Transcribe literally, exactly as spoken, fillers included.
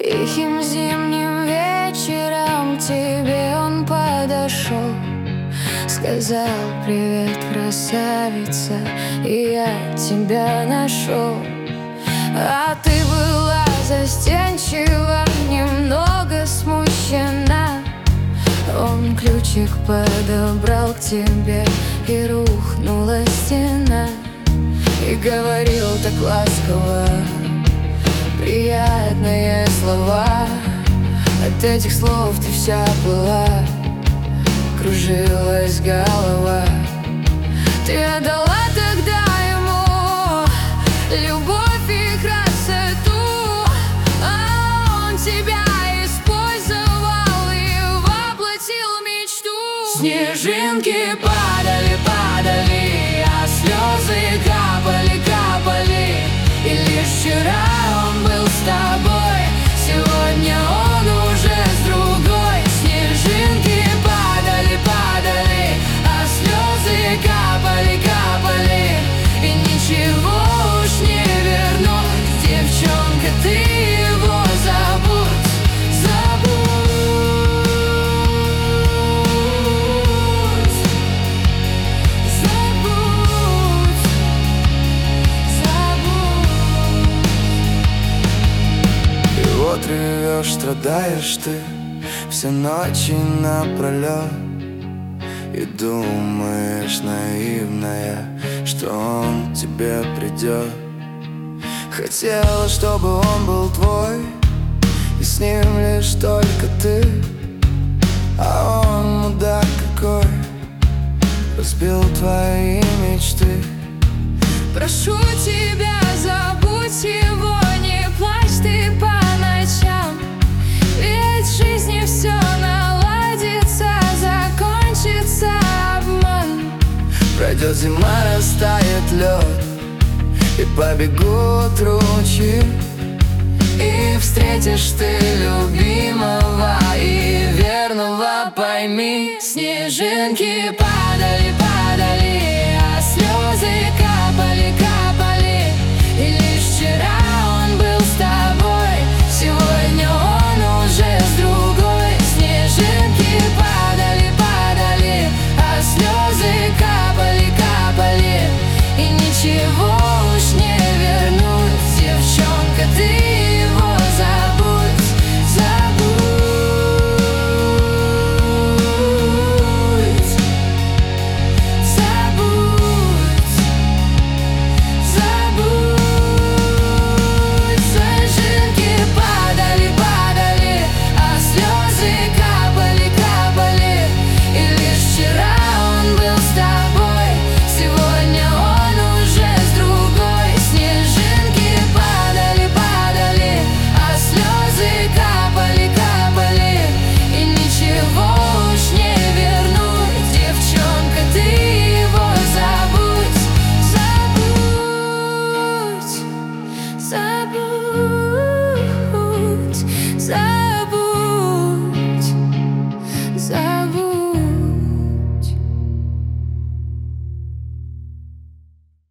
Тихим зимним вечером к тебе он подошел, сказал: привет, красавица, и я тебя нашел. А ты была застенчива, немного смущена. Он ключик подобрал к тебе, и рухнула стена. И говорил так ласково, приятные слова. От этих слов ты вся была, кружилась голова. Ты отдала тогда ему любовь и красоту, а он тебя использовал и воплотил мечту. Снежинки падали, падали, а слезы капали, капали. И лишь вчера он был с тобой, сегодня он уже с другой. Снежинки падали, падали, а слезы капали, капали. И ничего уж не вернуть, девчонка, ты его забудь, забудь, забудь, забудь. И вот ревешь, страдаешь ты все ночи напролет, и думаешь, наивная, что он к тебе придет. Хотела, чтобы он был твой, и с ним лишь только ты. А он, мудак какой, разбил твои мечты. Прошу тебя, забудь его, не плачь ты по ночам. Ведь в жизни все наладится, закончится обман. Пройдет зима, растает лед, и побегут ручьи, И встретишь ты любимого и верного, пойми. Снежинки падают,